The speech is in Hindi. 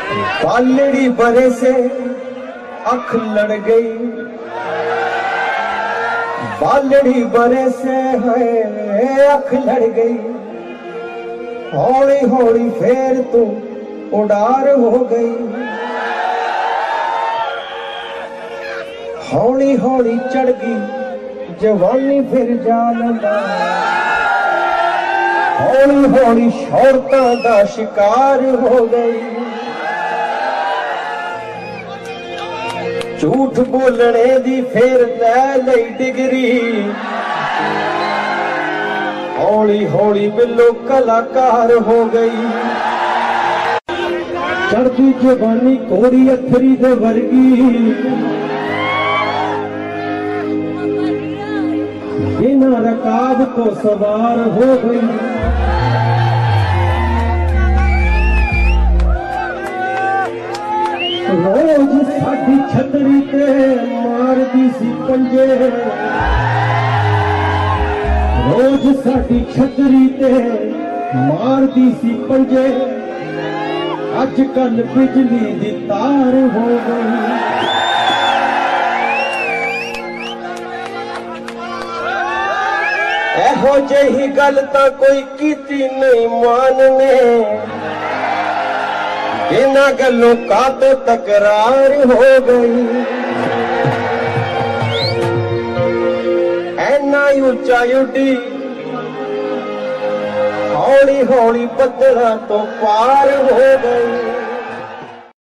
पालड़ी बरे से अख लड़ गई, बालड़ी बरे से है अख लड़ गई। हौली हौली फेर तू उड़ार हो गई, हौली हौली चढ़ गई जवानी फिर जालंदा। हौली हौली शौरतां दा शिकार हो गई, झूठ बोलने दी फिर लै लई डिग्री। हौली हौली बिल्लो कलाकार हो गई, चढ़ती जवानी कोरी अथरी दे वर्गी। बिना रकाब तो सवार हो गई, रोज साडी छतरी ते मारदी सी पंजे। रोज साडी छतरी ते मारदी सी पंजे, अज कल बिजली दी तार हो गई। एहो जही गल तां कोई कीती नहीं मानने, बिना गलों का तो तकरार हो गई। ऐना ऊंचा उड़ी हौली हौली बदला तो पार हो गई।